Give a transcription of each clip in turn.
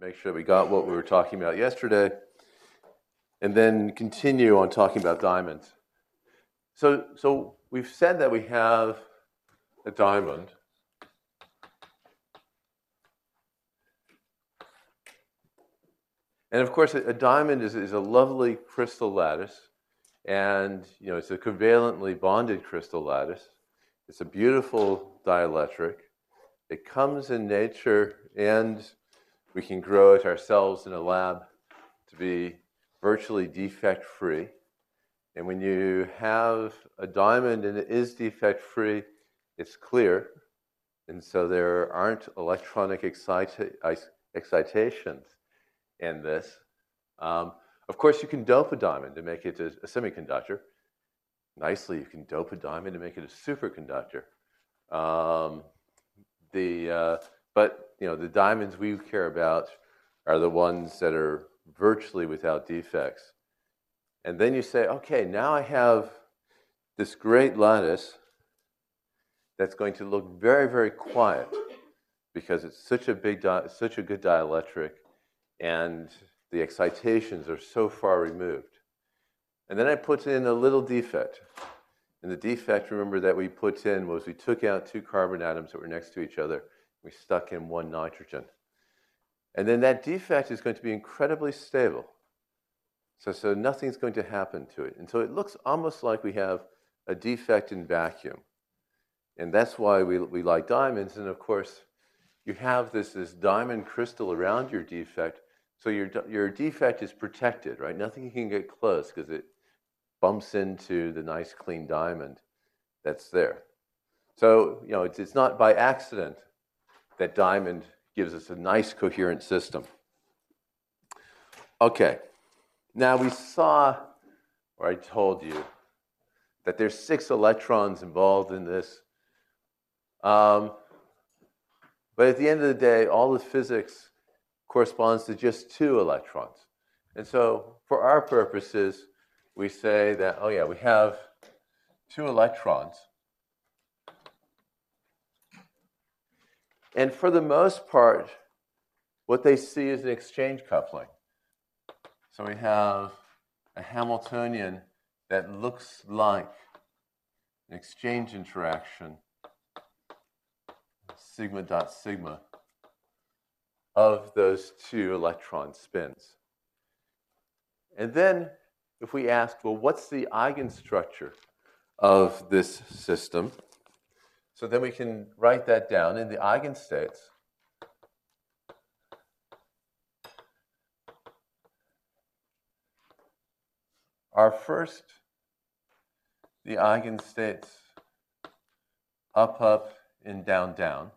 make sure we got what we were talking about yesterday, and then continue on talking about diamonds. So we've said that we have a diamond. And of course, a diamond is a lovely crystal lattice, and it's a covalently bonded crystal lattice. It's a beautiful dielectric. It comes in nature, and we can grow it ourselves in a lab to be virtually defect-free. And when you have a diamond and it is defect-free, it's clear, and so there aren't electronic excitations in this. Of course, you can dope a diamond to make it a semiconductor. Nicely, you can dope a diamond to make it a superconductor. But the diamonds we care about are the ones that are virtually without defects. And then you say, okay, now I have this great lattice that's going to look very, very quiet because it's such a good dielectric, and the excitations are so far removed. And then I put in a little defect. And the defect, remember, that we put in was we took out 2 carbon atoms that were next to each other. We stuck in 1 nitrogen. And then that defect is going to be incredibly stable. So nothing's going to happen to it. And so it looks almost like we have a defect in vacuum. And that's why we like diamonds. And of course, you have this diamond crystal around your defect. So your defect is protected, right? Nothing can get close because it bumps into the nice clean diamond that's there. So, it's not by accident that diamond gives us a nice coherent system. Okay. Now we saw, or I told you, that there's 6 electrons involved in this. But at the end of the day, all the physics corresponds to just 2 electrons. And so for our purposes, we say that, oh yeah, we have 2 electrons. And for the most part, what they see is an exchange coupling. So we have a Hamiltonian that looks like an exchange interaction, sigma dot sigma, of those 2 electron spins. And then if we ask, well, what's the eigenstructure of this system? So then we can write that down in the eigenstates. Are first the eigenstates up, up, and down, down.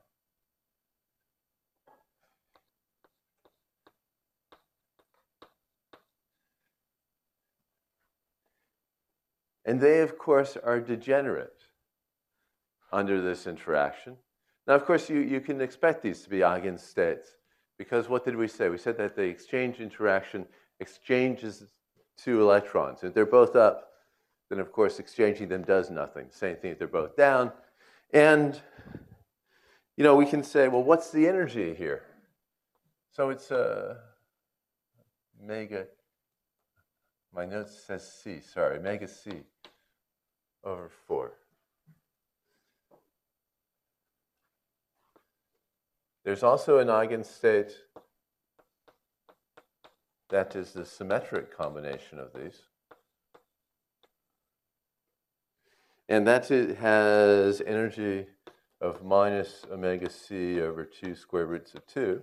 And they, of course, are degenerate under this interaction. Now, of course, you can expect these to be eigenstates, because what did we say? We said that the exchange interaction exchanges 2 electrons. If they're both up, then, of course, exchanging them does nothing. Same thing if they're both down. And, we can say, well, what's the energy here? So it's mega, my note says C, sorry, mega C over 4. There's also an eigenstate that is the symmetric combination of these. And that has energy of minus omega C over 2 square roots of 2.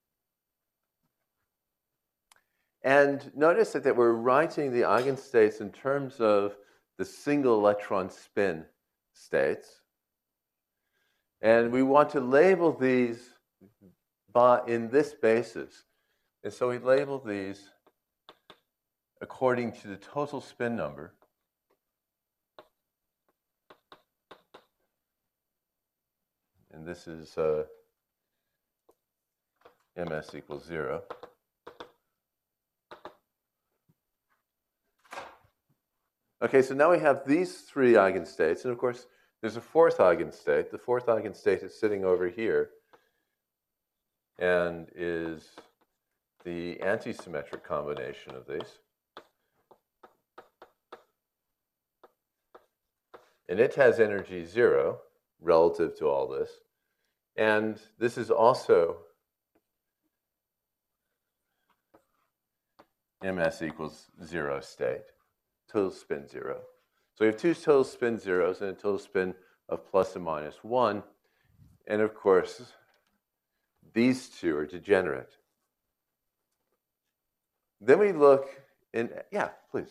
And notice that we're writing the eigenstates in terms of the single electron spin states. And we want to label these in this basis. And so we label these according to the total spin number. And this is ms equals 0. Okay, so now we have these 3 eigenstates. And of course, there's a 4th eigenstate. The 4th eigenstate is sitting over here and is the antisymmetric combination of these. And it has energy 0 relative to all this. And this is also ms equals 0 state, total spin 0. So we have two total spin zeros and a total spin of plus and minus 1. And of course, these two are degenerate. Then we look in, yeah, please.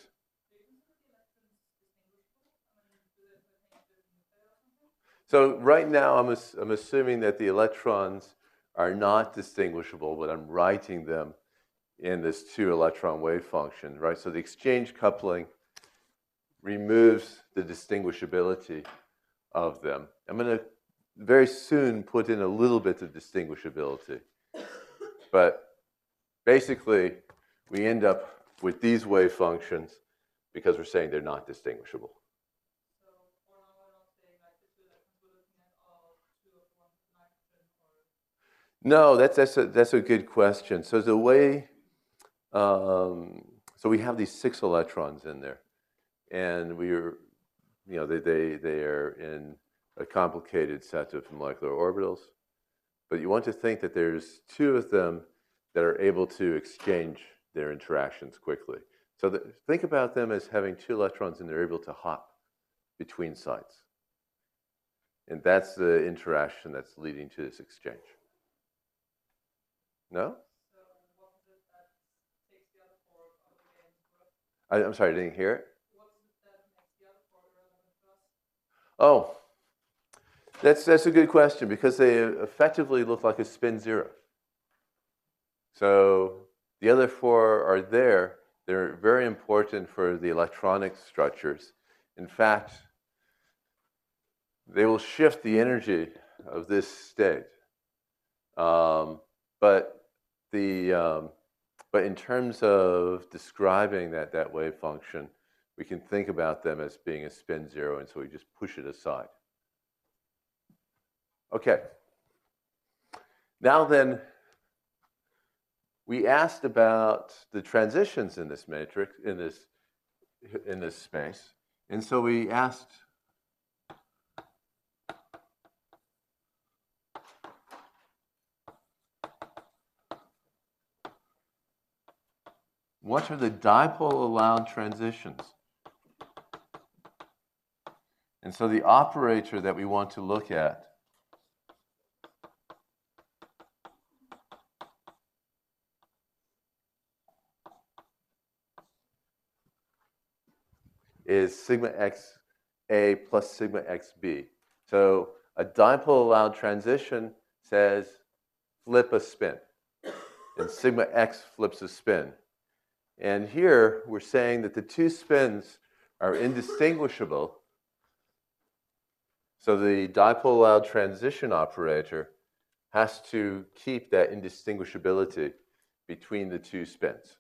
So right now, I'm assuming that the electrons are not distinguishable, but I'm writing them in this 2-electron wave function, right? So the exchange coupling removes the distinguishability of them. I'm going to very soon put in a little bit of distinguishability. But basically, we end up with these wave functions because we're saying they're not distinguishable. No, that's a good question. So the way, so we have these 6 electrons in there, and they are in a complicated set of molecular orbitals. But you want to think that there's 2 of them that are able to exchange their interactions quickly. So think about them as having 2 electrons, and they're able to hop between sites. And that's the interaction that's leading to this exchange. No? I'm sorry, I didn't hear it. Oh, that's a good question, because they effectively look like a spin 0. So the other 4 are there. They're very important for the electronic structures. In fact, they will shift the energy of this state. But in terms of describing that wave function, we can think about them as being a spin 0, and so we just push it aside. Okay. Now then, we asked about the transitions in this matrix, in this space, and so we asked, what are the dipole-allowed transitions? And so the operator that we want to look at is sigma xa plus sigma xb. So a dipole-allowed transition says flip a spin, and sigma x flips a spin. And here we're saying that the 2 spins are indistinguishable. So the dipole-allowed transition operator has to keep that indistinguishability between the 2 spins.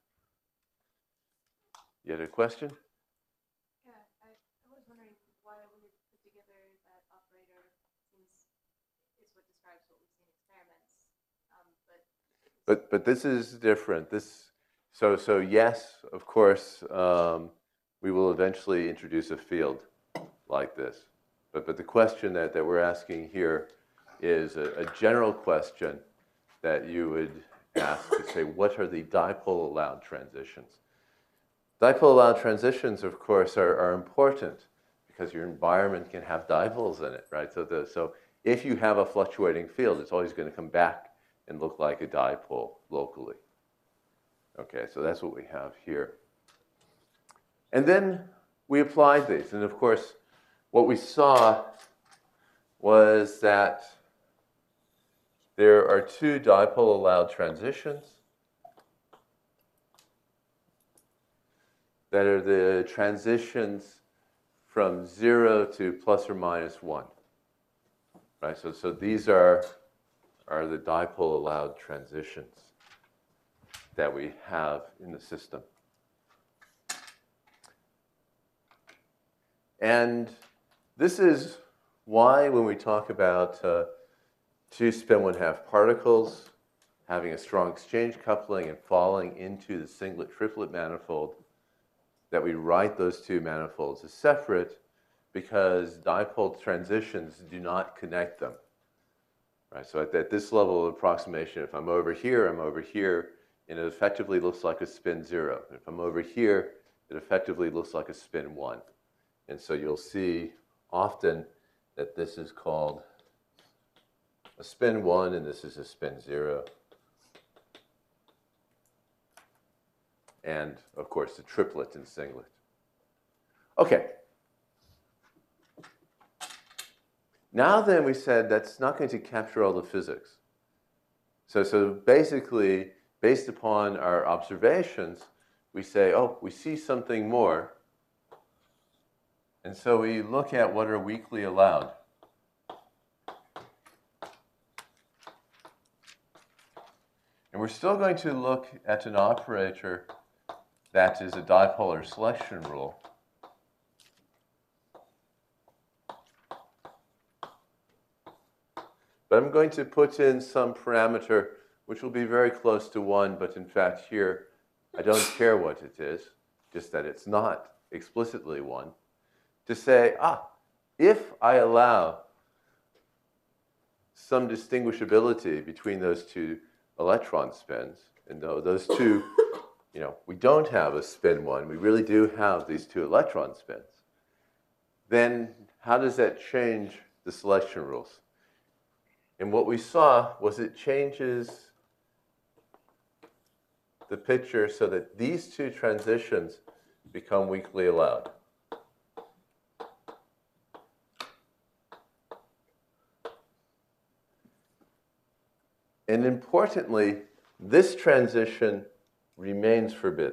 You had a question? Yeah, I was wondering why we put together that operator, since it's what describes what we see in experiments. But this is different. So yes, of course, we will eventually introduce a field like this. But the question that we're asking here is a general question that you would ask to say, what are the dipole-allowed transitions? Dipole-allowed transitions, of course, are important because your environment can have dipoles in it, right? So if you have a fluctuating field, it's always going to come back and look like a dipole locally. Okay, so that's what we have here. And then we applied these. And of course, what we saw was that there are 2 dipole-allowed transitions that are the transitions from 0 to plus or minus 1. Right? So these are the dipole-allowed transitions that we have in the system. And this is why when we talk about 2 spin 1/2 particles having a strong exchange coupling and falling into the singlet-triplet manifold, that we write those two manifolds as separate because dipole transitions do not connect them. Right? So at this level of approximation, if I'm over here, and it effectively looks like a spin 0. If I'm over here, it effectively looks like a spin 1. And so you'll see often that this is called a spin 1 and this is a spin 0. And, of course, the triplet and singlet. Okay. Now then, we said that's not going to capture all the physics. So basically, based upon our observations, we say, oh, we see something more. And so we look at what are weakly allowed. And we're still going to look at an operator that is a dipolar selection rule. But I'm going to put in some parameter which will be very close to 1, but in fact here, I don't care what it is, just that it's not explicitly 1, to say, if I allow some distinguishability between those two electron spins, and though those two, we don't have a spin 1, we really do have these two electron spins, then how does that change the selection rules? And what we saw was it changes the picture so that these two transitions become weakly allowed. And importantly, this transition remains forbidden.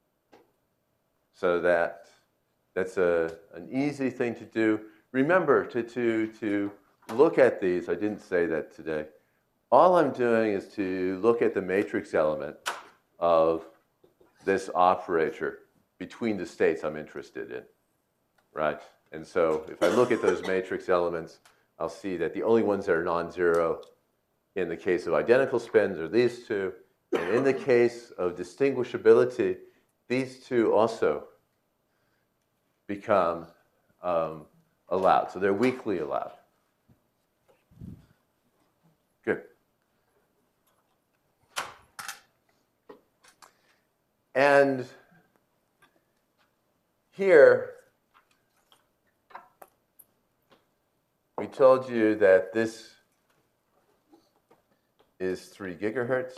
So that's an easy thing to do. Remember to look at these. I didn't say that today. All I'm doing is to look at the matrix element of this operator between the states I'm interested in, right? And so if I look at those matrix elements, I'll see that the only ones that are non-zero in the case of identical spins are these two. And in the case of distinguishability, these two also become allowed. So they're weakly allowed. Good. And here, we told you that this is 3 gigahertz.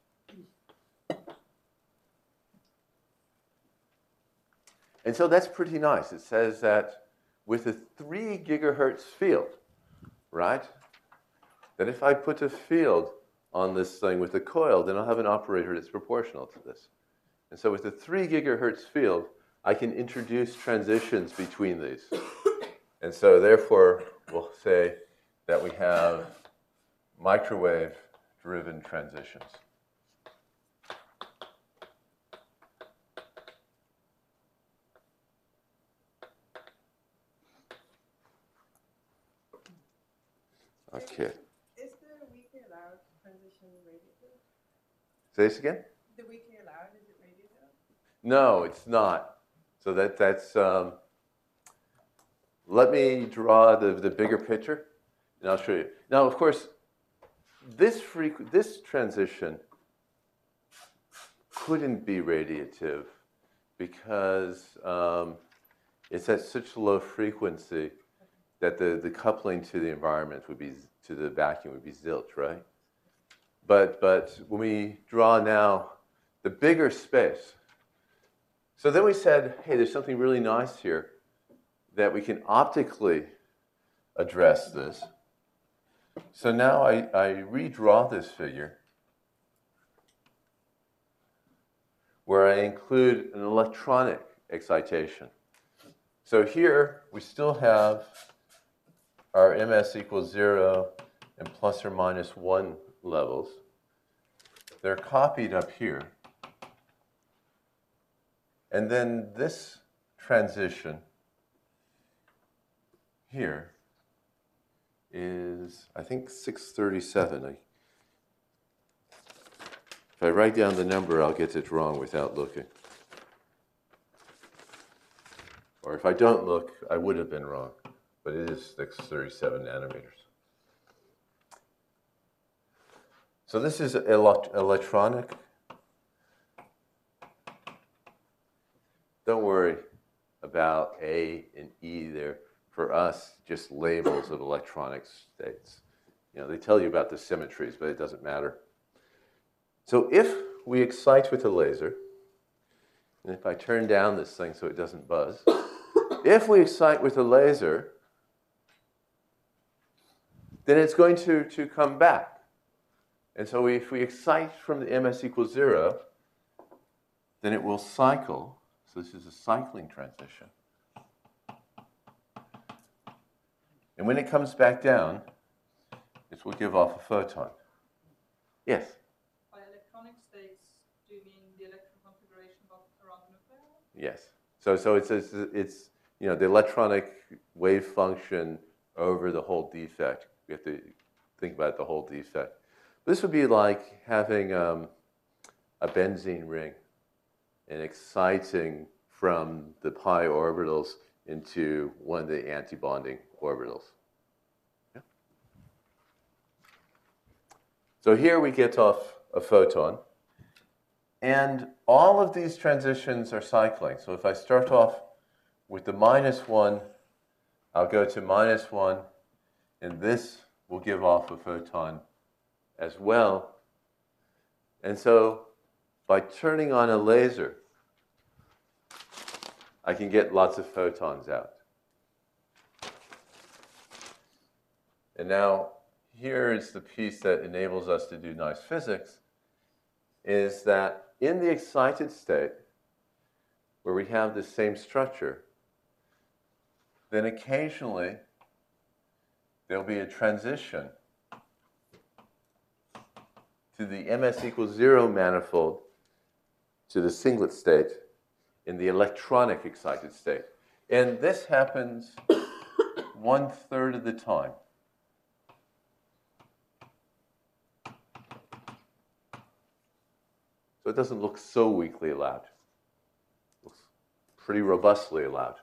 And so that's pretty nice. It says that with a 3 gigahertz field, right, that if I put a field on this thing with a coil, then I'll have an operator that's proportional to this. And so with a 3 gigahertz field, I can introduce transitions between these. And so therefore, we'll say that we have microwave-driven transitions. Okay. Is the weakly allowed transition radiative? Say this again? The weakly allowed, is it radiative? No, it's not. So that's let me draw the bigger picture, and I'll show you. Now, of course, this transition couldn't be radiative because it's at such a low frequency that the coupling to the environment would be, to the vacuum would be zilch, right? But when we draw now the bigger space, so then we said, hey, there's something really nice here that we can optically address this. So now I redraw this figure where I include an electronic excitation. So here we still have our ms equals 0 and plus or minus 1 levels. They're copied up here. And then this transition here is, I think, 637. If I write down the number, I'll get it wrong without looking. Or if I don't look, I would have been wrong. But it is 637 nanometers. So this is electronic. Don't worry about A and E there. For us, just labels of electronic states. You know, they tell you about the symmetries, but it doesn't matter. So if we excite with a laser, and if I turn down this thing so it doesn't buzz, if we excite with a laser, then it's going to come back. And so if we excite from the ms equals 0, then it will cycle. So this is a cycling transition. And when it comes back down, it will give off a photon. Yes? By electronic states, do you mean the electron configuration around the nucleus? Yes. So it's you know, the electronic wave function over the whole defect. We have to think about the whole defect. This would be like having a benzene ring and exciting from the pi orbitals into one of the antibonding orbitals. Yeah. So here we get off a photon. And all of these transitions are cycling. So if I start off with the -1, I'll go to -1, and this will give off a photon as well. And so by turning on a laser, I can get lots of photons out. And now here is the piece that enables us to do nice physics, is that in the excited state, where we have the same structure, then occasionally there'll be a transition to the ms equals 0 manifold to the singlet state in the electronic excited state. And this happens 1/3 of the time. So it doesn't look so weakly allowed. It looks pretty robustly allowed.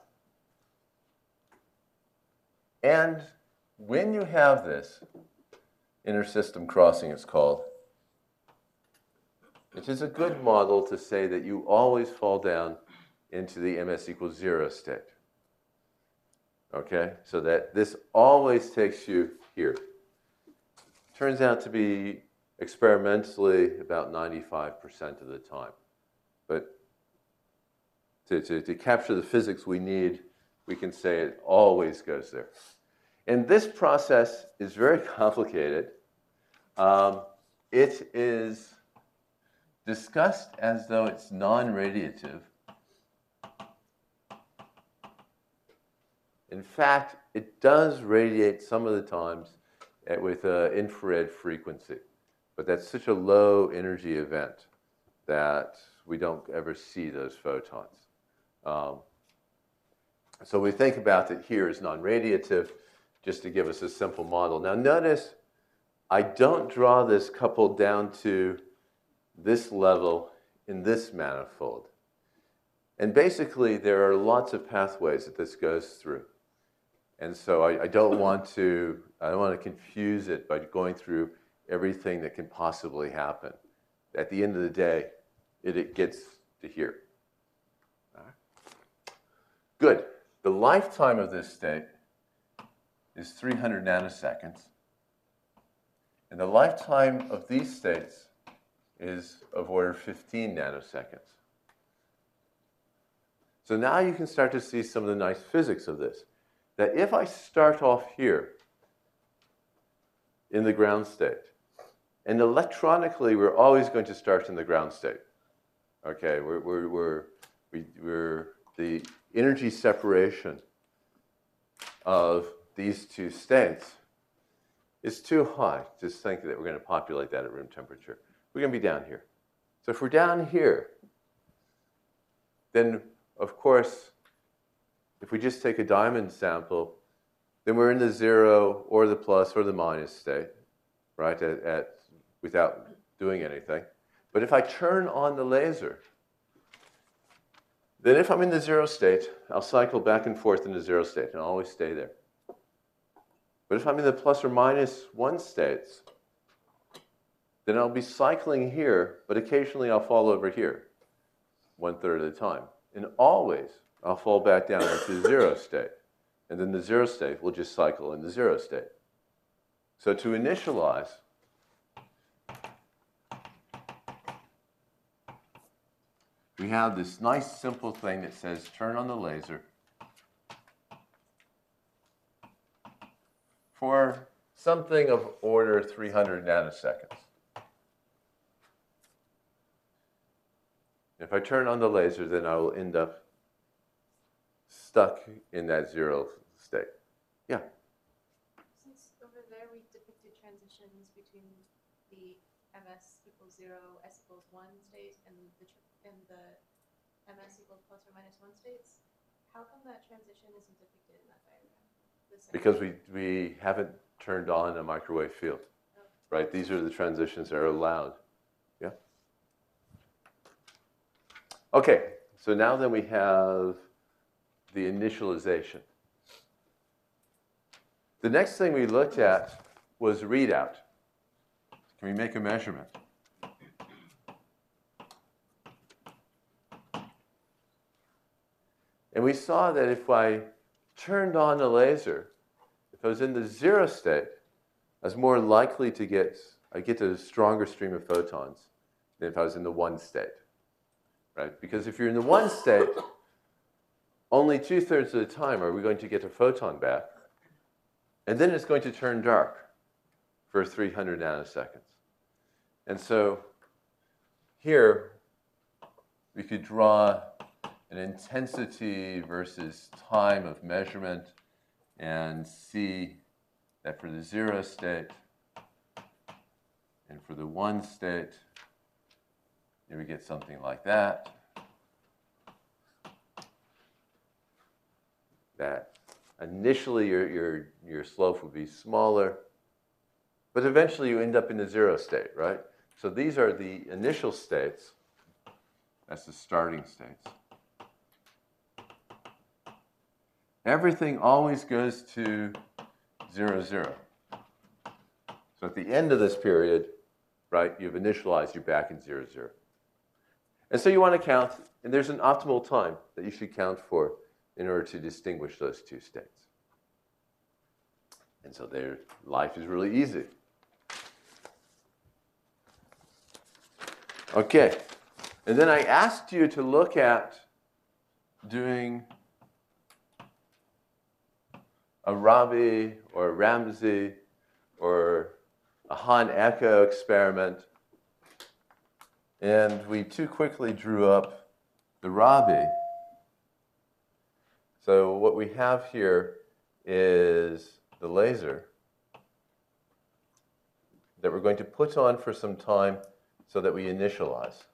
And when you have this, intersystem crossing it's called, it is a good model to say that you always fall down into the ms equals 0 state. Okay? So that this always takes you here. Turns out to be experimentally about 95% of the time. But to capture the physics we need, we can say it always goes there. And this process is very complicated. It is discussed as though it's non-radiative. In fact, it does radiate some of the times with infrared frequency. But that's such a low energy event that we don't ever see those photons. So we think about it here as non-radiative, just to give us a simple model. Now notice, I don't draw this coupled down to this level in this manifold. And basically, there are lots of pathways that this goes through. And so I don't want to confuse it by going through everything that can possibly happen. At the end of the day, it gets to here. All right. Good. The lifetime of this state is 300 nanoseconds. And the lifetime of these states is of order 15 nanoseconds. So now you can start to see some of the nice physics of this. That if I start off here in the ground state, and electronically we're always going to start in the ground state. Okay, the energy separation of these two states is too high. Just think that we're going to populate that at room temperature. We're going to be down here. So if we're down here, then of course, if we just take a diamond sample, then we're in the 0 or the plus or the minus state, right, without doing anything. But if I turn on the laser, then if I'm in the 0 state, I'll cycle back and forth in the 0 state, and I'll always stay there. But if I'm in the plus or minus 1 states, then I'll be cycling here, but occasionally I'll fall over here, 1/3 of the time. And always, I'll fall back down into the 0 state. And then the 0 state will just cycle in the 0 state. So to initialize, we have this nice simple thing that says turn on the laser for something of order 300 nanoseconds. If I turn on the laser, then I will end up stuck in that 0 state. Yeah? Since over there we depicted transitions between the ms equals 0, s equals 1 state, and the ms equals plus or minus 1 states, how come that transition isn't depicted in that diagram? Because we haven't turned on a microwave field, right? These are the transitions that are allowed. Yeah? Okay, so now then we have the initialization. The next thing we looked at was readout. Can we make a measurement? And we saw that if I turned on the laser, if I was in the 0 state, I was more likely to get a stronger stream of photons than if I was in the 1 state, right? Because if you're in the 1 state, only 2/3 of the time are we going to get a photon back, and then it's going to turn dark for 300 nanoseconds. And so here we could draw an intensity versus time of measurement and see that for the 0 state and for the 1 state, here we get something like that. That initially your slope would be smaller, but eventually you end up in the 0 state, right? So these are the initial states. That's the starting states. Everything always goes to 0, 0. So at the end of this period, right, you've initialized, you're back in 0, 0. And so you want to count, and there's an optimal time that you should count for in order to distinguish those two states. And so their life is really easy. Okay, and then I asked you to look at doing a Rabi or a Ramsey or a Hahn-Echo experiment. And we too quickly drew up the Rabi. So what we have here is the laser that we're going to put on for some time so that we initialize.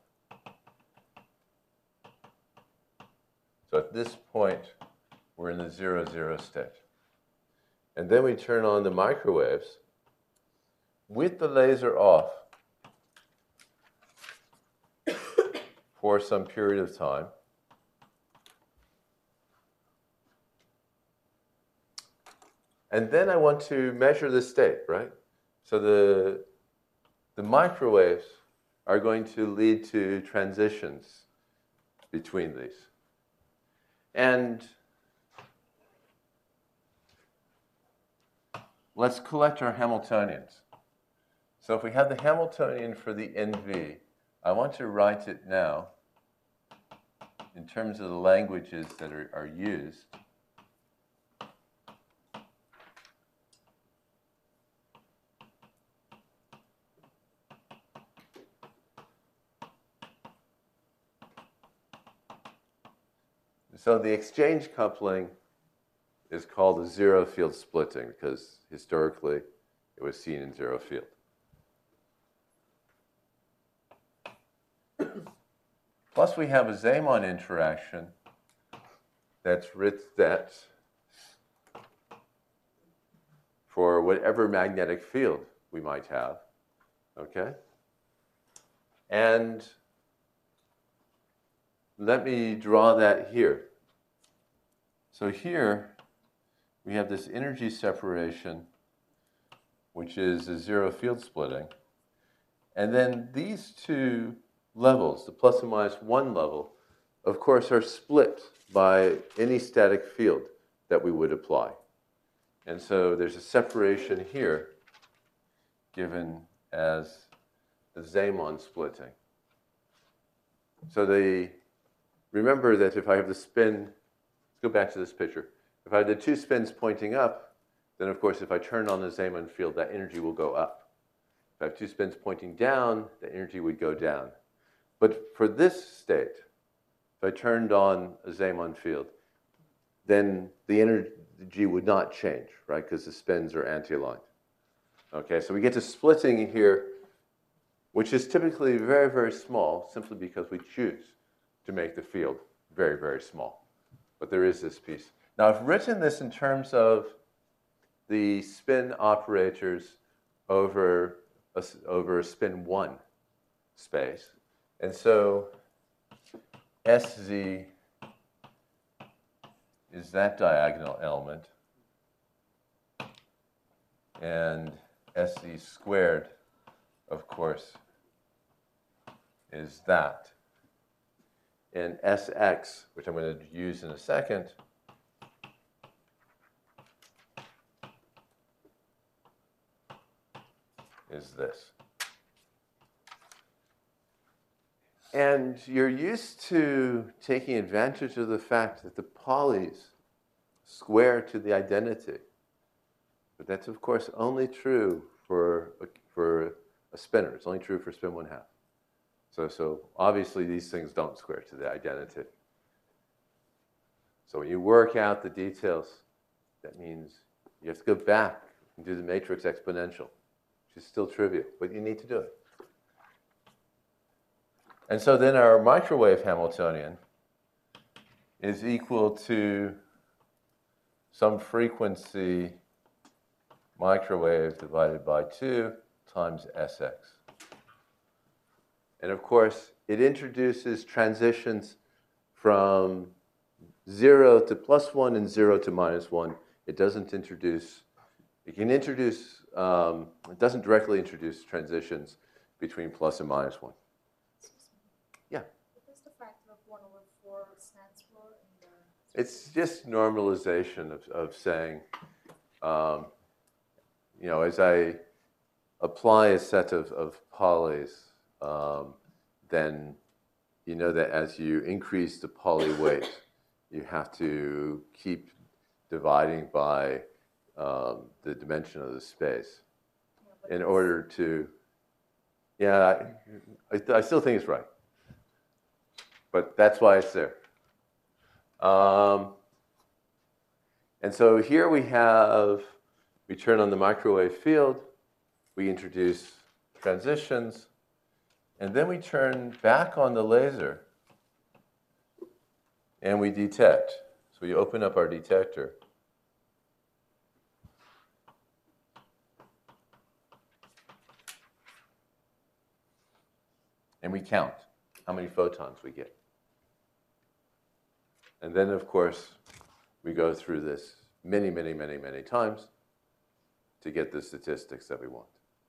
So at this point, we're in the 0, 0 state. And then we turn on the microwaves with the laser off for some period of time. And then I want to measure the state, right? So the microwaves are going to lead to transitions between these. And let's collect our Hamiltonians. So if we have the Hamiltonian for the NV, I want to write it now in terms of the languages that are used. So the exchange coupling is called a zero field splitting because historically it was seen in zero field. Plus we have a Zeeman interaction that's for whatever magnetic field we might have, okay? And let me draw that here. So here we have this energy separation, which is a zero field splitting. And then these two levels, the plus and minus one level, of course, are split by any static field that we would apply. And so there's a separation here given as the Zeeman splitting. So remember that if I have the spin, let's go back to this picture. If I have the two spins pointing up, then of course if I turn on the Zeeman field, that energy will go up. If I have two spins pointing down, the energy would go down. But for this state, if I turned on a Zeeman field, then the energy would not change, right? Because the spins are anti-aligned. Okay, so we get to splitting here, which is typically very, very small, simply because we choose to make the field very, very small. But there is this piece. Now, I've written this in terms of the spin operators over a spin 1 space. And so SZ is that diagonal element. And SZ squared, of course, is that. And SX, which I'm going to use in a second, is this. And you're used to taking advantage of the fact that the Paulis square to the identity. But that's, of course, only true for a spinner. It's only true for spin 1/2. So obviously these things don't square to the identity. So when you work out the details, that means you have to go back and do the matrix exponential, which is still trivial, but you need to do it. And so then our microwave Hamiltonian is equal to some frequency microwave divided by 2 times Sx. And of course, it introduces transitions from 0 to +1 and 0 to -1. It doesn't introduce, it can introduce, it doesn't directly introduce transitions between plus and -1. Yeah. What does the factor of 1/4 stands for? It's just normalization of saying, as I apply a set of Paulis, then you know that as you increase the Pauli weight, you have to keep dividing by the dimension of the space in order to, I still think it's right. But that's why it's there. And so here we turn on the microwave field, we introduce transitions, and then we turn back on the laser and we detect. So we open up our detector. And we count how many photons we get. And then, of course, we go through this many, many, many, many times to get the statistics that we want.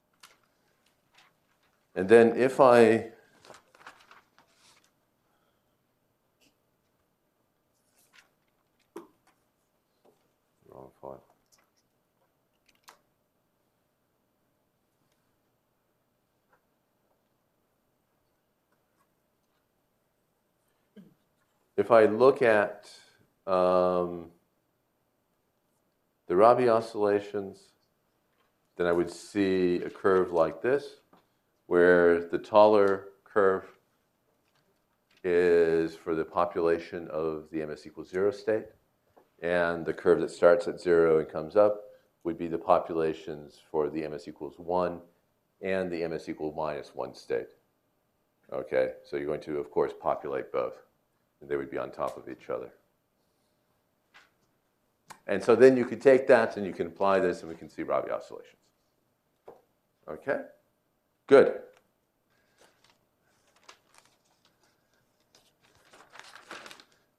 And then if I wrong file. If I look at the Rabi oscillations, then I would see a curve like this, where the taller curve is for the population of the MS equals 0 state, and the curve that starts at 0 and comes up would be the populations for the MS equals 1 and the MS equal -1 state. Okay, so you're going to, of course, populate both, and they would be on top of each other. And so then you could take that and you can apply this, and we can see Rabi oscillations. Okay? Good.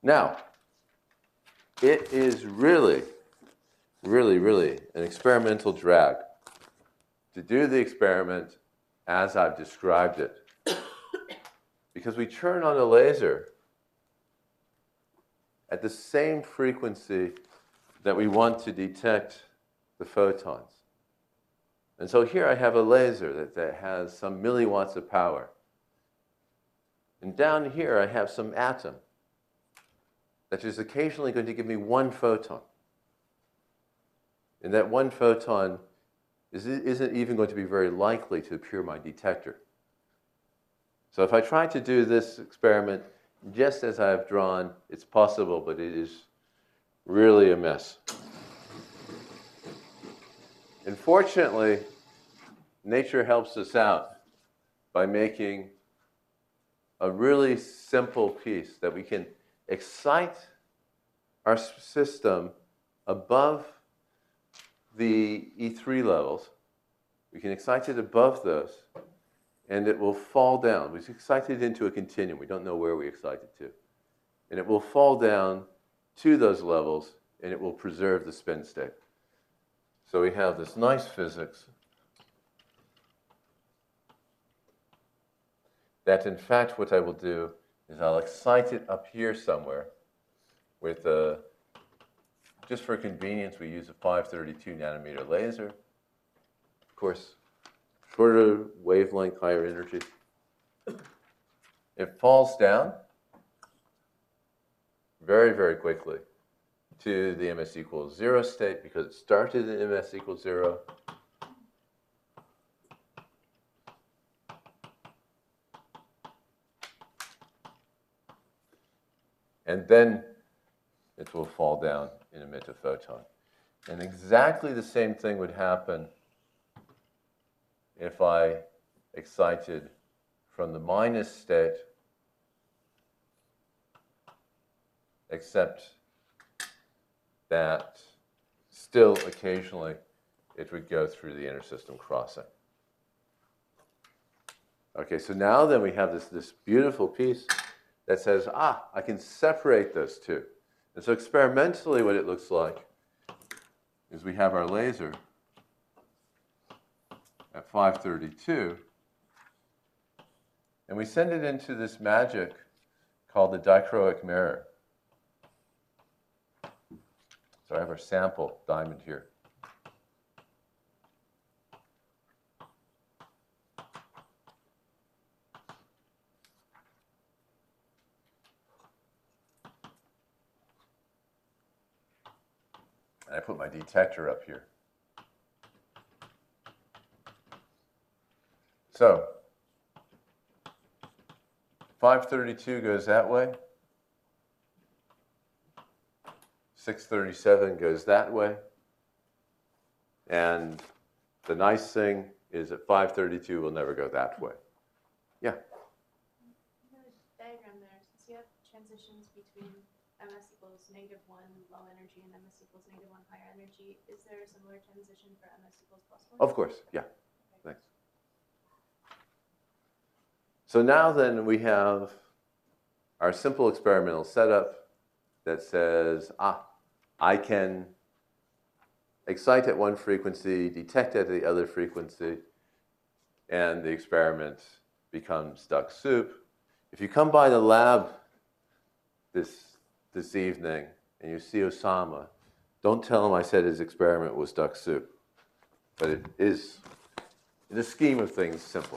Now, it is really, really, really an experimental drag to do the experiment as I've described it. Because we turn on a laser at the same frequency that we want to detect the photons. And so here I have a laser that has some milliwatts of power. And down here I have some atom that is occasionally going to give me one photon. And that one photon isn't even going to be very likely to appear in my detector. So if I try to do this experiment just as I've drawn, it's possible, but it is really a mess. And fortunately, nature helps us out by making a really simple piece that we can excite our system above the E3 levels. We can excite it above those, and it will fall down. We excite it into a continuum. We don't know where we excite it to. And it will fall down to those levels, and it will preserve the spin state. So we have this nice physics that, in fact, what I will do is I'll excite it up here somewhere with just for convenience, we use a 532 nanometer laser. Of course, shorter wavelength, higher energy. It falls down very, very quickly to the ms equals 0 state because it started in ms equals 0. And then it will fall down and emit a photon. And exactly the same thing would happen if I excited from the minus state, except that still occasionally it would go through the intersystem crossing. Okay, so now then we have this beautiful piece that says, I can separate those two. And so experimentally what it looks like is we have our laser at 532, and we send it into this magic called the dichroic mirror. So I have our sample diamond here. And I put my detector up here. So 532 goes that way. 637 goes that way. And the nice thing is that 532 will never go that way. Yeah? In the diagram there, since you have transitions between ms equals -1 low energy and ms equals -1 higher energy, is there a similar transition for ms equals +1? Of course, yeah. Thanks. So now then we have our simple experimental setup that says, I can excite at one frequency, detect at the other frequency, and the experiment becomes duck soup. If you come by the lab this evening and you see Osama, don't tell him I said his experiment was duck soup. But it is, in the scheme of things, simple.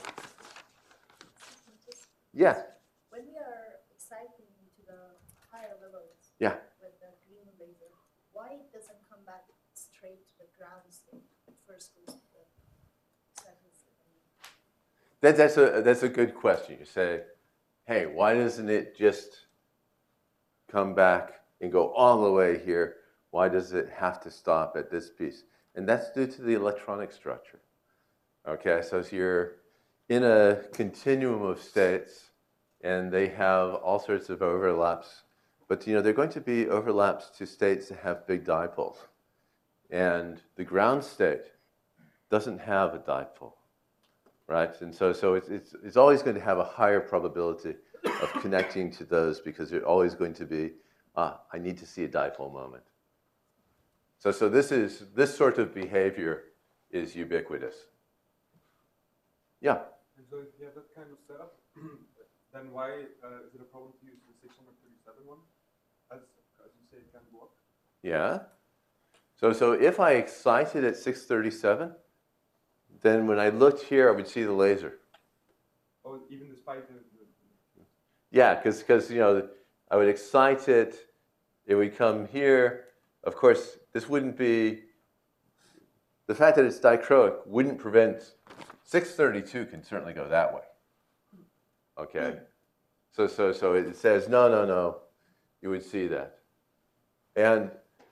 Yeah. When we are exciting to the higher levels Yeah. with the green laser, why it doesn't come back straight to the ground state? It first goes to the second state. That's a good question. You say, hey, why doesn't it just come back and go all the way here? Why does it have to stop at this piece? And that's due to the electronic structure. Okay, so you're in a continuum of states, and they have all sorts of overlaps. But they're going to be overlaps to states that have big dipoles. And the ground state doesn't have a dipole, right? And so it's always going to have a higher probability of connecting to those because they're always going to be I need to see a dipole moment. So this sort of behavior is ubiquitous. Yeah? And so if you have that kind of setup, then why is it a problem to use the 637 one? As you say, it can work. Yeah. So if I excite it at 637, then when I looked here, I would see the laser. Oh, even despite the Yeah, because you know, I would excite it, it would come here. Of course, this wouldn't be, the fact that it's dichroic wouldn't prevent, 632 can certainly go that way. Okay? So it says, no, you would see that. And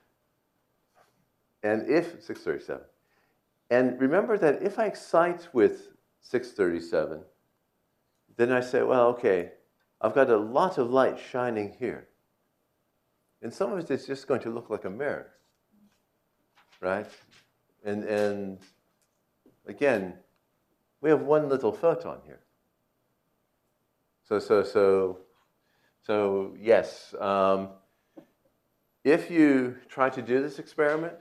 if, 637, and remember that if I excite with 637, then I say, well, okay, I've got a lot of light shining here. And some of it is just going to look like a mirror, right? And again, we have one little photon here. So yes, if you try to do this experiment,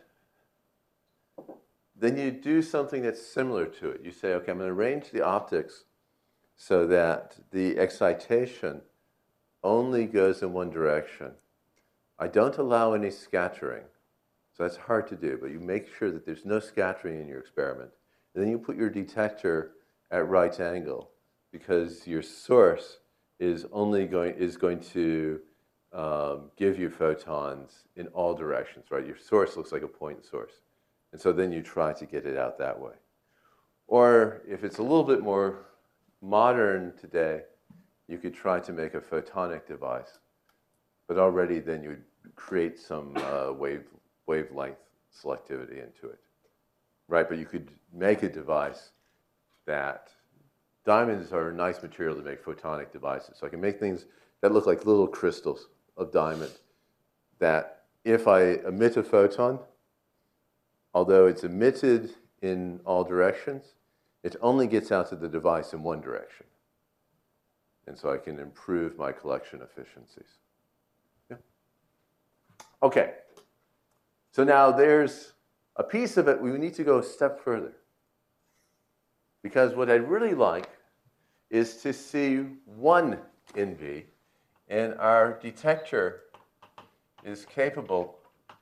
then you do something that's similar to it. You say, okay, I'm going to arrange the optics so that the excitation only goes in one direction. I don't allow any scattering. So that's hard to do, but you make sure that there's no scattering in your experiment. And then you put your detector at right angle, because your source is going to give you photons in all directions, right? Your source looks like a point source. And so then you try to get it out that way. Or if it's a little bit more modern today, you could try to make a photonic device. But already then you would create some wavelength selectivity into it, right? But you could make a device that, diamonds are a nice material to make photonic devices. So I can make things that look like little crystals of diamond that if I emit a photon, although it's emitted in all directions, it only gets out to the device in one direction. And so I can improve my collection efficiencies. Yeah. Okay. So now there's a piece of it, we need to go a step further. Because what I'd really like is to see one NV, and our detector is capable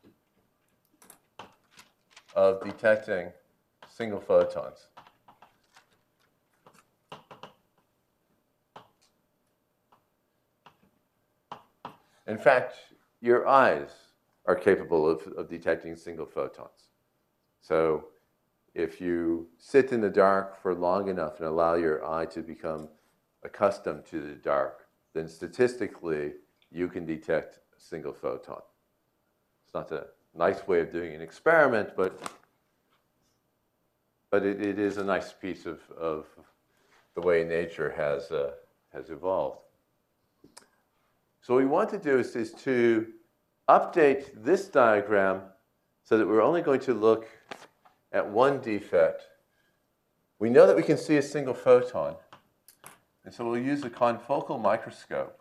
of detecting single photons. In fact, your eyes are capable of detecting single photons. So if you sit in the dark for long enough and allow your eye to become accustomed to the dark, then statistically you can detect a single photon. It's not a nice way of doing an experiment, but it is a nice piece of the way nature has evolved. So what we want to do is to update this diagram so that we're only going to look at one defect. We know that we can see a single photon, and so we'll use a confocal microscope.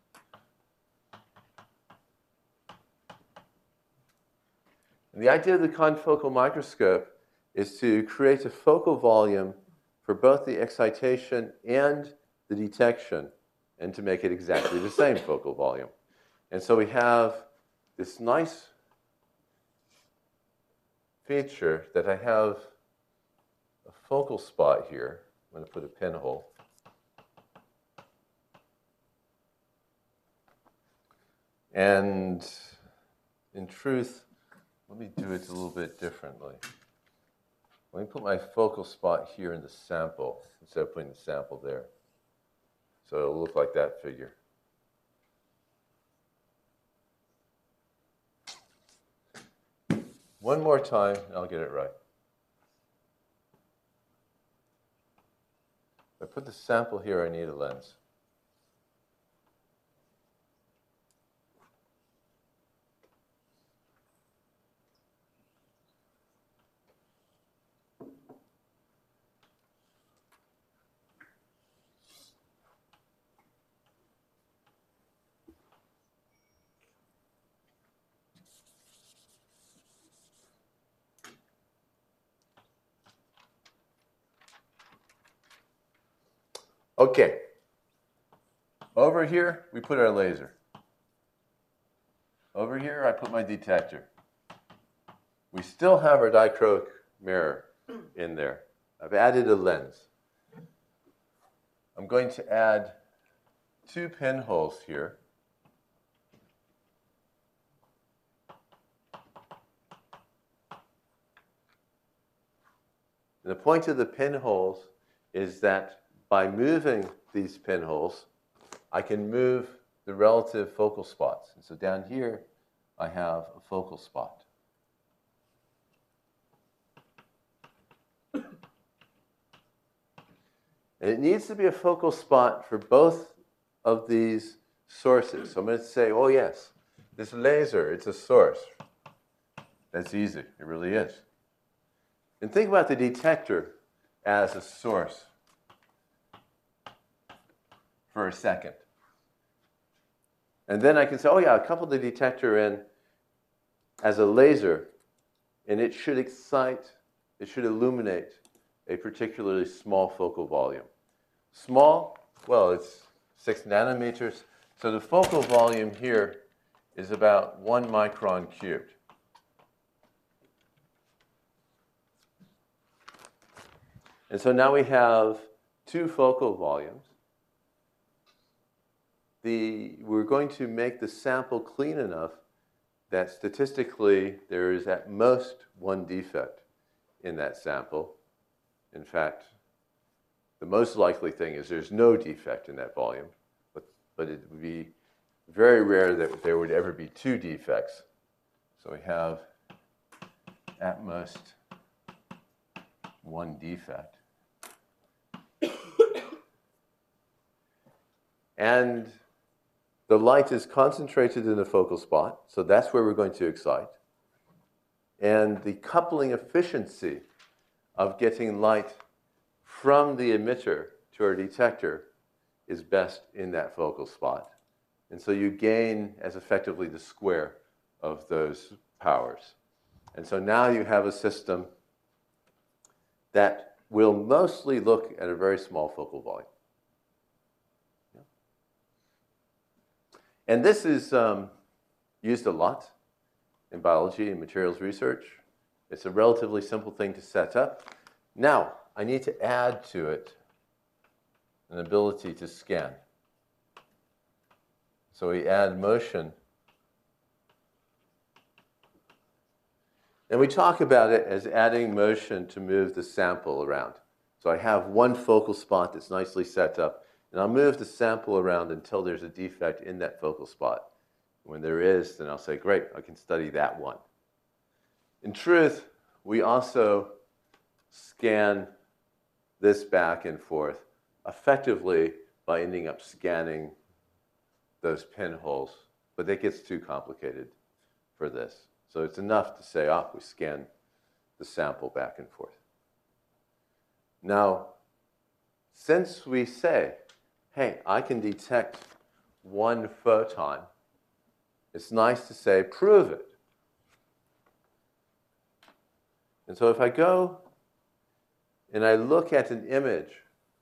And the idea of the confocal microscope is to create a focal volume for both the excitation and the detection, and to make it exactly the same focal volume. And so we have this nice feature that I have a focal spot here. I'm going to put a pinhole. And in truth, let me do it a little bit differently. Let me put my focal spot here in the sample instead of putting the sample there. So it'll look like that figure. One more time, and I'll get it right. If I put the sample here, I need a lens. Okay. Over here, we put our laser. Over here, I put my detector. We still have our dichroic mirror in there. I've added a lens. I'm going to add 2 pinholes here. And the point of the pinholes is that by moving these pinholes, I can move the relative focal spots. And so down here, I have a focal spot. And it needs to be a focal spot for both of these sources. So I'm going to say, oh yes, this laser, it's a source. That's easy. It really is. And think about the detector as a source for a second. And then I can say, oh yeah, I'll couple the detector in as a laser, and it should excite, it should illuminate a particularly small focal volume. Small, well, it's 6 nanometers. So the focal volume here is about 1 micron cubed. And so now we have 2 focal volumes. We're going to make the sample clean enough that statistically there is at most 1 defect in that sample. In fact, the most likely thing is there's no defect in that volume, but it would be very rare that there would ever be 2 defects. So we have at most 1 defect. And the light is concentrated in a focal spot, so that's where we're going to excite. And the coupling efficiency of getting light from the emitter to our detector is best in that focal spot. And so you gain as effectively the square of those powers. And so now you have a system that will mostly look at a very small focal volume. Yeah. And this is used a lot in biology and materials research. It's a relatively simple thing to set up. Now, I need to add to it an ability to scan. So we add motion. And we talk about it as adding motion to move the sample around. So I have 1 focal spot that's nicely set up, and I'll move the sample around until there's a defect in that focal spot. When there is, then I'll say, great, I can study that one. In truth, we also scan this back and forth effectively by ending up scanning those pinholes, but that gets too complicated for this. So it's enough to say, we scan the sample back and forth. Now, since we say, hey, I can detect 1 photon, it's nice to say, prove it. And so if I go and I look at an image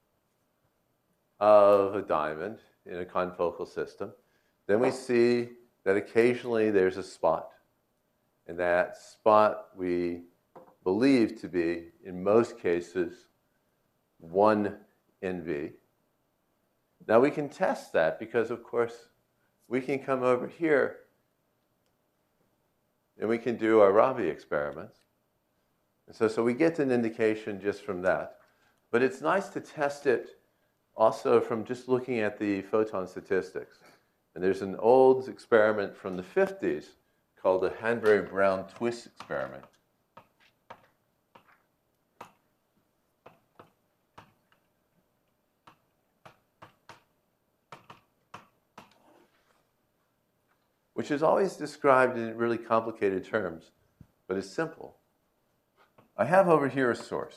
of a diamond in a confocal system, then we see that occasionally there's a spot. And that spot we believe to be, in most cases, 1 NV. Now we can test that because, of course, we can come over here and we can do our Rabi experiments. And so we get an indication just from that. But it's nice to test it also from just looking at the photon statistics. And there's an old experiment from the 50s called the Hanbury-Brown twist experiment. Which is always described in really complicated terms, but it's simple. I have over here a source.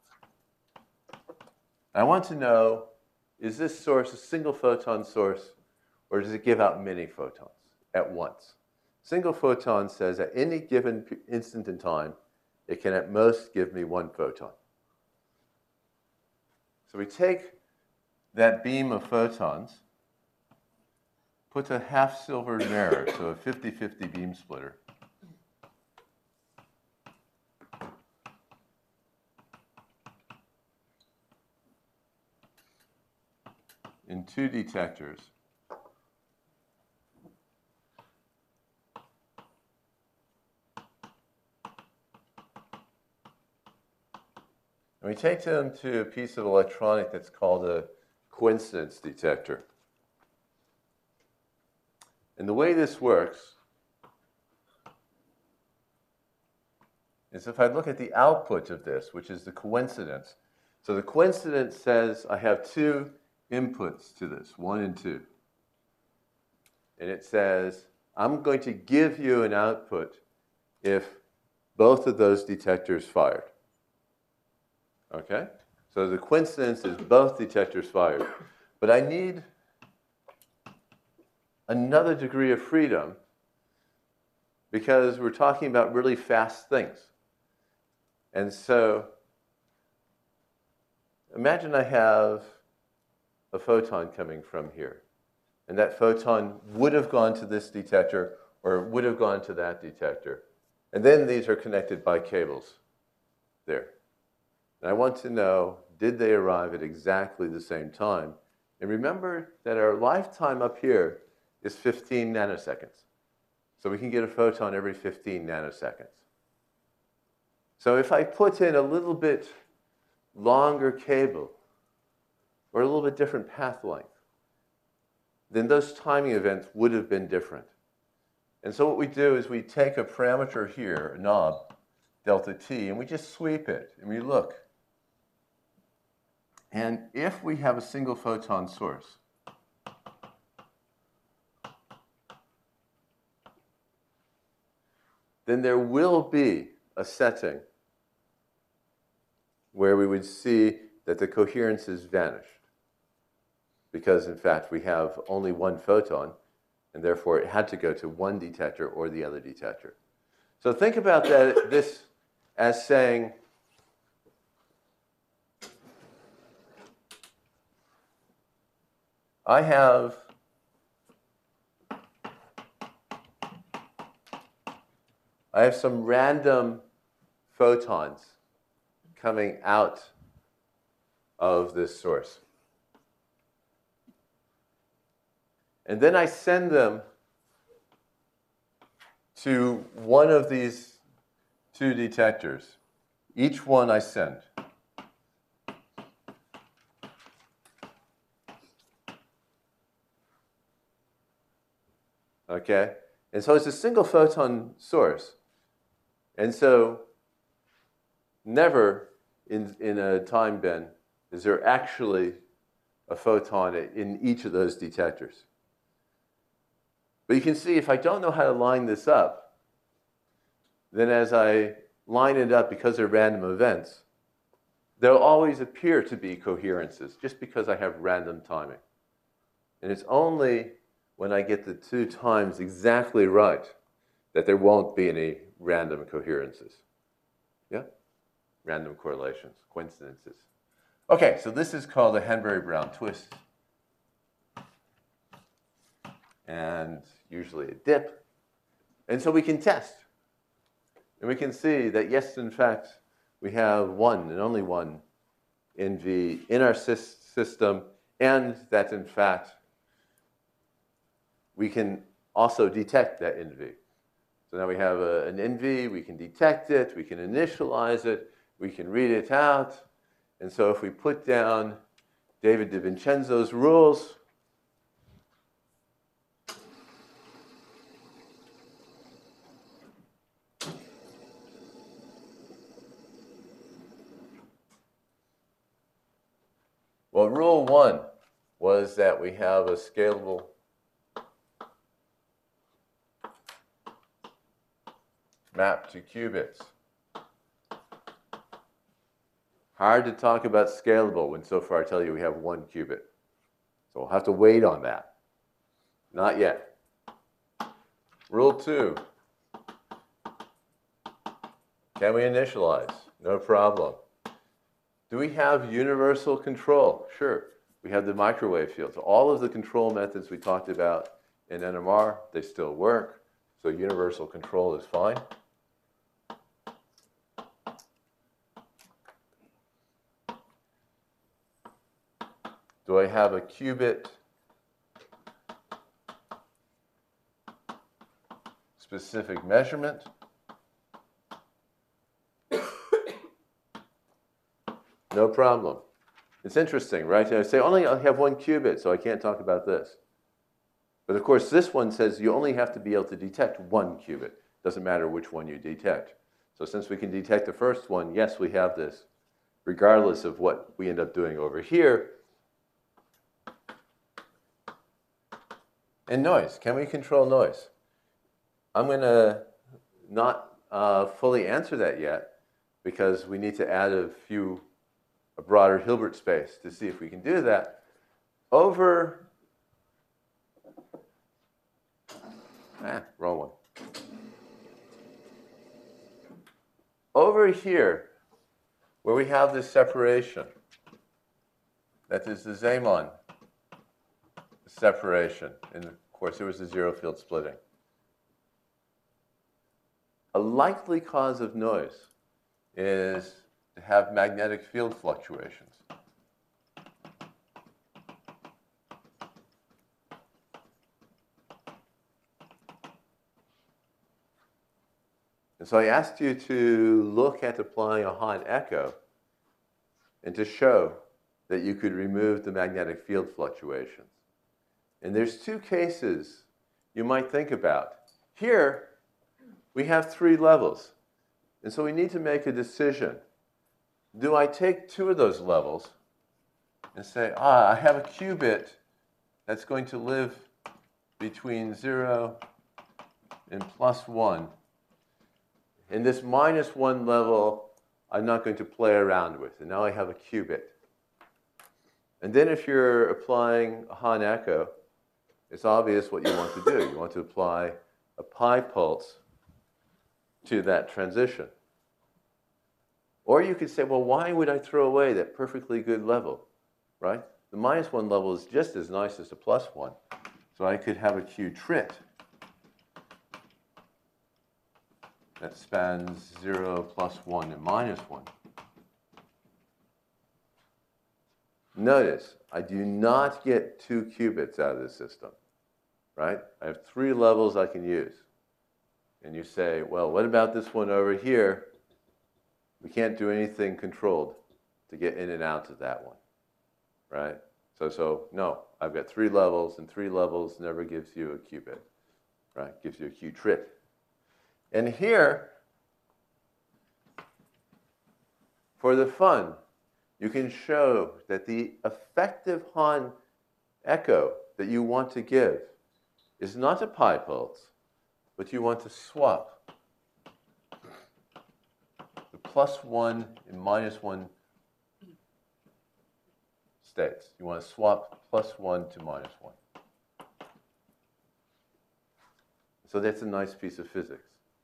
I want to know, is this source a single photon source, or does it give out many photons at once? Single photon says at any given instant in time, it can at most give me 1 photon. So we take that beam of photons, put a half silvered mirror, so a 50-50 beam splitter, in two detectors. And we take them to a piece of electronic that's called a coincidence detector. And the way this works is if I look at the output of this, which is the coincidence. So the coincidence says I have two inputs to this, 1 and 2. And it says, I'm going to give you an output if both of those detectors fired. Okay? So the coincidence is both detectors fired. But I need another degree of freedom because we're talking about really fast things. And so imagine I have a photon coming from here. And that photon would have gone to this detector or would have gone to that detector. And then these are connected by cables there. And I want to know, did they arrive at exactly the same time? And remember that our lifetime up here is 15 nanoseconds. So we can get a photon every 15 nanoseconds. So if I put in a little bit longer cable or a little bit different path length, then those timing events would have been different. And so what we do is we take a parameter here, a knob, delta t, and we just sweep it, and we look. And if we have a single photon source, then there will be a setting where we would see that the coherence has vanished. Because, in fact, we have only one photon, and therefore it had to go to one detector or the other detector. So think about this as saying, I have some random photons coming out of this source. And then I send them to one of these two detectors. Each one I send. Okay? And so it's a single photon source. And so never in a time bin is there actually a photon in each of those detectors. But you can see if I don't know how to line this up, then as I line it up because they're random events, there'll always appear to be coherences just because I have random timing. And it's only when I get the two times exactly right that there won't be any random coherences. Yeah? Random correlations, coincidences. Okay, so this is called a Henbury-Brown twist. And usually a dip. And so we can test. And we can see that, yes, in fact, we have one and only one NV in our system, and that, in fact, we can also detect that NV. So now we have an NV, we can detect it, we can initialize it, we can read it out. And so if we put down David DiVincenzo's rules, well, rule 1 was that we have a scalable map to qubits. Hard to talk about scalable when so far I tell you we have 1 qubit. So we'll have to wait on that. Not yet. Rule 2. Can we initialize? No problem. Do we have universal control? Sure. We have the microwave field. So all of the control methods we talked about in NMR, they still work. So universal control is fine. Do I have a qubit specific measurement? No problem. It's interesting, right? I say only I have one qubit, so I can't talk about this. But of course, this one says you only have to be able to detect one qubit. Doesn't matter which one you detect. So since we can detect the first one, yes, we have this, regardless of what we end up doing over here. And noise. Can we control noise? I'm going to not fully answer that yet because we need to add a broader Hilbert space to see if we can do that. Wrong one. Over here, where we have this separation, that is the Zeeman separation, and of course there was the zero field splitting. A likely cause of noise is to have magnetic field fluctuations. And so I asked you to look at applying a Hahn echo and to show that you could remove the magnetic field fluctuations. And there's two cases you might think about. Here, we have 3 levels. And so we need to make a decision. Do I take 2 of those levels and say, I have a qubit that's going to live between 0 and +1. And this -1 level, I'm not going to play around with. And now I have a qubit. And then if you're applying a Hahn echo, it's obvious what you want to do. You want to apply a pi pulse to that transition. Or you could say, well, why would I throw away that perfectly good level, right? The -1 level is just as nice as the +1. So I could have a Q trit that spans 0, +1, and -1. Notice, I do not get 2 qubits out of the system, right? I have 3 levels I can use. And you say, well, what about this one over here? We can't do anything controlled to get in and out of that one, right? So no, I've got 3 levels, and 3 levels never gives you a qubit, right? Gives you a Q trit. And here, for the fun, you can show that the effective Hahn echo that you want to give is not a pi pulse, but you want to swap the +1 and -1 states. You want to swap +1 to -1. So that's a nice piece of physics.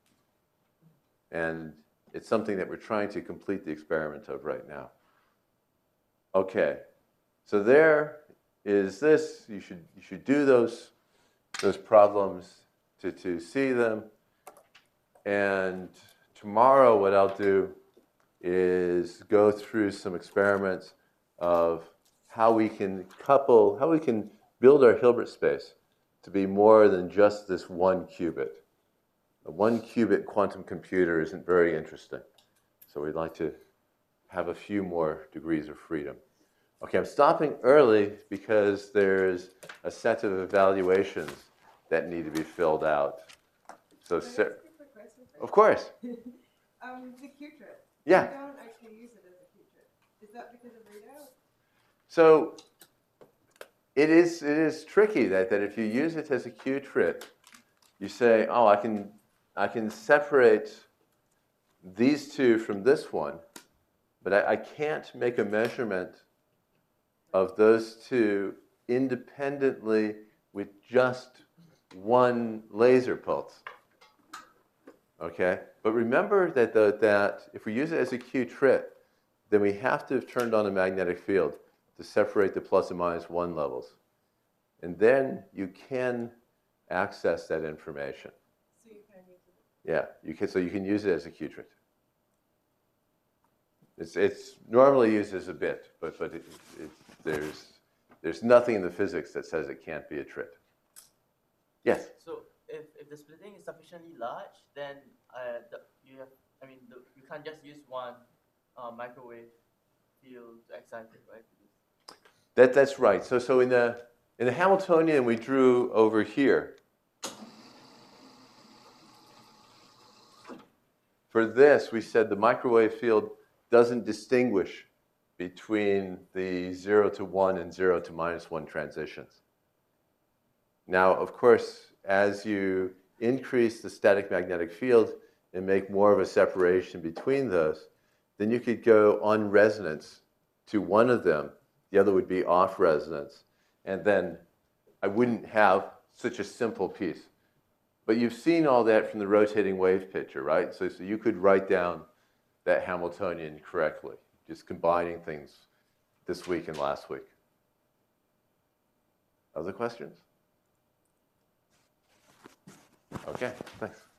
And it's something that we're trying to complete the experiment of right now. Okay, so there is this. You should do those problems to see them. And tomorrow what I'll do is go through some experiments of how we can build our Hilbert space to be more than just this 1 qubit. A 1 qubit quantum computer isn't very interesting. So we'd like to have a few more degrees of freedom. Okay, I'm stopping early because there's a set of evaluations that need to be filled out. So, Can I ask a quick question? of course, The Q-trip. yeah. You don't actually use it as a Q-trip. Is that because of readout? So it is tricky that if you use it as a Q trit, you say, oh, I can separate these 2 from this one, but I can't make a measurement of those 2 independently with just 1 laser pulse. Okay? But remember that if we use it as a Q trit, then we have to have turned on a magnetic field to separate the plus and minus 1 levels. And then you can access that information. So you can use it. Yeah, you can, so you can use it as a Qtrit. It's normally used as a bit, but there's nothing in the physics that says it can't be a trit. Yes? So if the splitting is sufficiently large, then you can't just use one microwave field to excite it, right? That's right. So in the Hamiltonian we drew over here, for this we said the microwave field doesn't distinguish between the 0 to 1 and 0 to minus 1 transitions. Now, of course, as you increase the static magnetic field and make more of a separation between those, then you could go on resonance to one of them. The other would be off resonance. And then I wouldn't have such a simple piece. But you've seen all that from the rotating wave picture, right? So you could write down that Hamiltonian correctly, just combining things this week and last week. Other questions? Okay, thanks.